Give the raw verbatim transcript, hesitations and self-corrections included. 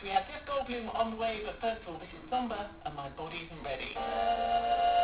We have Jeff Goldblum on the way, but first of all, this is Somber, and my body isn't ready.